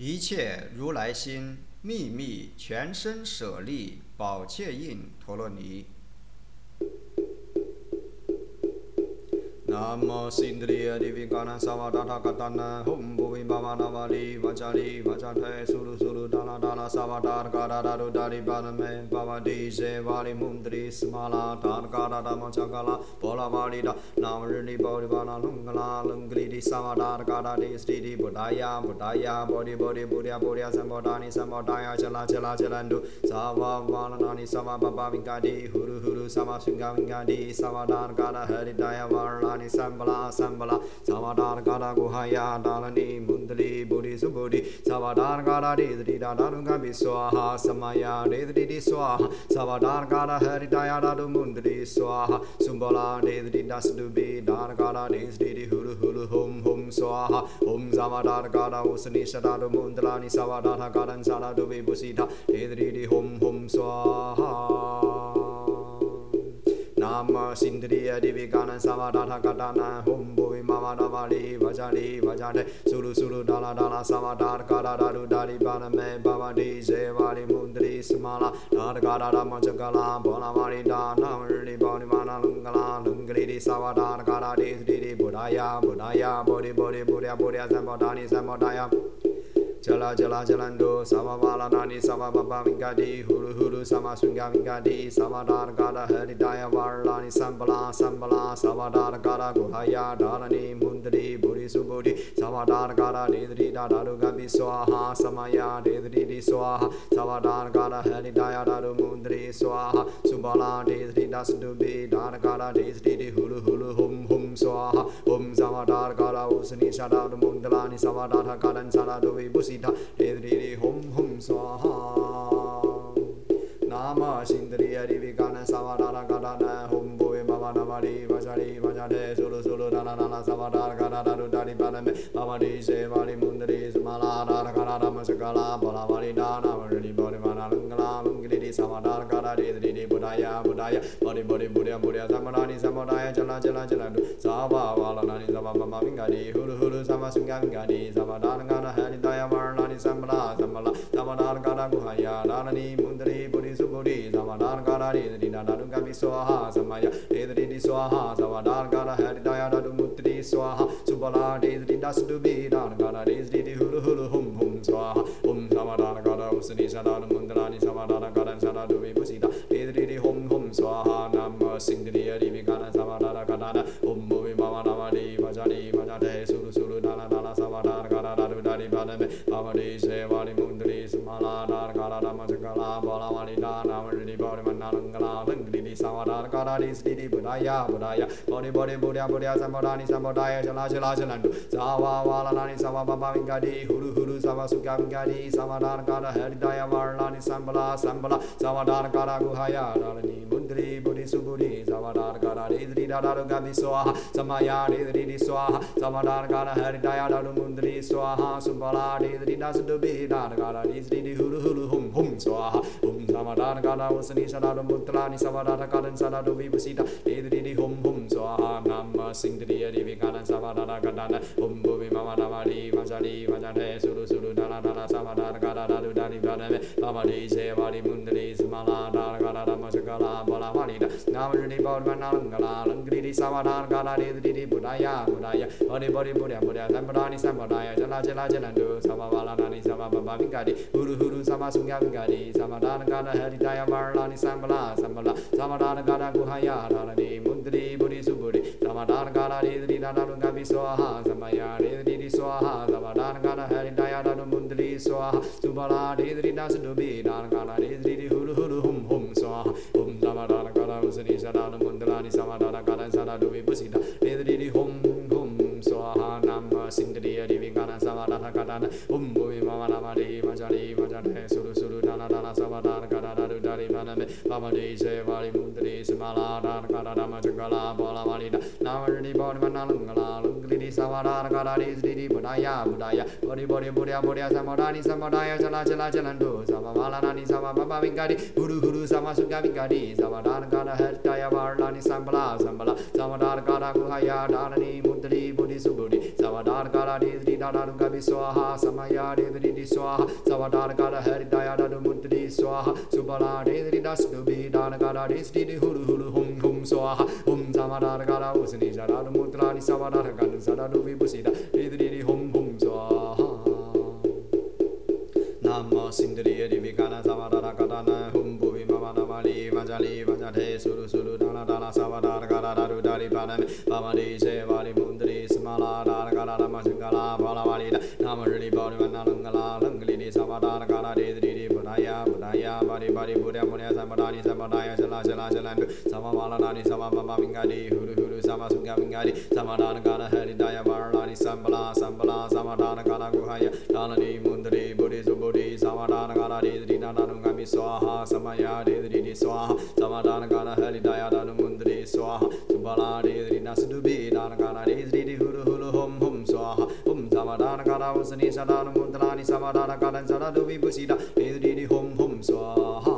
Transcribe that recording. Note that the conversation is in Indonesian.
一切如来心，秘密全身舍利，宝切印陀罗尼。Namo Sindriya Divikana Savadata Katana Hum Bhuvi Bhavanavali Vajali Vajate Suru Suru Dana Dana Savadar Kadadaru Dari Baname Bhavadi Sevali Mundri Smala Tar Kadada Machakala Pola Valida Namarini Bodhivana Lungala Lungridi Savadar Kadadi Stidi Budaya Budaya Bodhi Bodhi Buddha Buddha Sambodani Sambodaya Chala Chala Chalandu Sava Valanani Sava Baba Vinkadi Huru Huru Sama Sunga Vinkadi Savadar Kada Haridaya Varlani Sambala Sambala Savadar Gada Guhaya Dalani Mundali Buddhi Subudhi Savadar Gada Didri Dadarunga Biswaha Samaya Didri Swaha Savadar Gada Haridaya Dadu Mundali Swaha Sumbala Didri Dasdubi Dar Gada Didri Hulu Hulu Hum Hum Swaha Hum Savadar Gada Usani Shadadu Mundalani Savadar Gadan Sadadu Vibusita Didri Hum Hum Swaha Nama Sindriya Divikana Savadata Katana Hum Bhuvi Mavanavali Vajali Vajate Sulu Sulu Dala Dala Savadar Kadadaru Dari Baname Bhavadi Sevali Mundri Smala Dar Kadada Machakala Bolavali Dana Murli Bodhimana Lungala Lungridi Savadar Kadadi Didi Budaya Budaya Bodhi Bodhi Buddha Buddha Sambodani Sambodaya Jala Jala Jalando Savavala Nani Savababa Vingadi Huru Huru Sama Sunga Vingadi Savadar Gada Haridaya Varlani Sambala Sambala Savadar Gada Guhaya Dalani Mundari Buri Subudi Savadar Gada Dedri Dadaru Gabi Swaha Samaya Dedri Swaha Savadar Gada Haridaya Daru Mundari Swaha Subala Dedri Dasdubi Dar Gada Dedri Hulu Hulu Hum Hum Swaha Hum Savadar Gada Usani Shadaru Mundalani Savadar Gadan Sadadu Vibusi Dedri Hum Hum Swaha Nama Sindriya Divikana Savadara Kadana Hum Bhuvi Bhavanavali Vajali Vajate Sulu Sulu Dana Dana Savadar Kadadaru Dari Baname Bhavadi Sevali Mundari Smala Dar Kadada Masakala Bolavali Dana Varli Bodhimana Lungala Lungridi Savadar Kadadi Didi Budaya Budaya Bodhi Bodhi Buddha Buddha Samadani Samodaya Jala Jala Jalandu Sava Valanani Sava Mama Vingadi Hulu Hulu Sama Sunga Vingadi Savadar Kada Haridaya Varlani Sambala Sambala Savadar Kada Guhaya Dalani Mundari Buddhi Subudi Savadar Kada Didi Dadaru Gabi Swaha Samaya Didi Swaha Savadar Kada Haridaya Dadu Mutri Swaha Subala Didi Dasdubi Dar Kada Didi Hulu Hulu Hum Hum Swaha Hum Savadar Kada Usani Shadadu Mundalani Savadar Kada Shadadu Vibusita Didi Hum Hum Swaha Nama Sindriya Divikana Savadara Kadana Hum Bhuvi Bhavanavali Vajali Vajate Suru Suru Dala Dala Savadar Kada Dadu Dari Badame Bhavadi Sevali Mundari Smala Dar Kada Damachakala Bolavali Dana Murli Bodhimana Lungala Lungridi Savadar Kada Didi Budaya Budaya Bodhi Bodhi Buddha Buddha Sambodani Sambodaya Jala Jala Jalandu Sava Valanani Sava Baba Vingadi Huru Huru Sava Sukha Vingadi Savadar Kada Haridaya Varlani Sambala Sambala Savadar Kada Guhaya Dalani Mundri Buddhi Subudi Savadar Kada Didi Dadaru Gabi Swaha Samaya Didi Swaha Savadar Kada Haridaya Daru Mundri Swaha Sumbala Didi Dasdubi Dar Kada Didi Hulu Hulu Hum Hum Swaha Hum Savadar Kada Usani Shadadu Mutlani Savadar Kada Sadadu Vibusita Didi Hum Hum Swaha Nama Sindriya Divikana Savadara Kadana Hum Bhuvi Mavanavali Vajali Vajate Suru Suru Dala Dala Savadar Kada Dadu Dari Badame Bhavadi Sevali Mundari Smala Dar Kada Damachakala Bolavalida Namurni Bodhimana Lungala Lungridi Savadar Kada Didi Budaya Budaya Bodhi Bodhi Buddha Buddha Sambodani Sambodaya Jala Jala Jalandu Savavala Nani Savababa Vingadi Huru Huru Sama Sunga Vingadi Savadar Kada Haridaya Varlani Sambala Sambala Savadar Kada Guhaya Dalani Mundri Buddhi Subudi Savadar Kada Didi Dadaru Gabi Swaha Samaya Didi Swaha Savadar Kada Haridaya Dadu Mundri Swaha Subala Didi Dasdubi Dar Kada Didi Hulu Hulu Hum Hum Swaha Hum Savadar Kada Usani Shadadu Mundalani Savadar Kada Sadadu Vibusita Didi Hum Hum Swaha Nama Sindriya Divikana Savadara Kadana Hum Bhuvi Mavanavali Vajali Vajate Suru Suru Dana Dana Savadar Kada Dadu Dari Baname Bhavadi Sevali Mundari Smala Dar Kada Damachakala Bolavalida Namurni Bodhimana Lungala Lungridi Savadar Kada Didi Budaya Budaya Bodhi Bodhi Buddha Buddha Samodani Samodaya Jala Jala Jalandu Savavala Nani Savababa Vingadi Huru Huru Sama Sukha Vingadi Savadar Kada Haridaya Varlani Sambala Sambala Savadar Kada Guhaya Dalani Mundari Buddhi Subudi Savadar Kada Didi dana gabi swaha samaya devri swaha savadana kara haridaya dana mundri swaha subala devri dasdubi dana kara desdi hulu hulu hum hum swaha hum samadana kara usni jara mudrani savadana kara sadadu vibusida devri hum hum swaha Nama sindriya divikana samadana katana hum bhuvi mamana mali vajali vajate suru suru dana dana savadana kara daru dari panam pamadi sevali mundri smala dana kara nama singala palavali nama rili bhauri manna lungala lungli di samadana kara dedri budaya budaya bari bari budaya budaya samadani samadaya sela sela selandu samamala nani samamama mingadi huru huru sama sunga mingadi samadana kara haridaya varlani sambala sambala samadana kara guhaya dalani mundri buddhi subudhi samadana kara dedri dana gami swaha samaya dedri swaha samadana kara haridaya dana mundri swaha subala dedri nasdubi dana kara dedri huru huru hum hum swaha hum samadana kara usani sadana mundalani samadana kara sadadu vibusida dedri hum hum swaha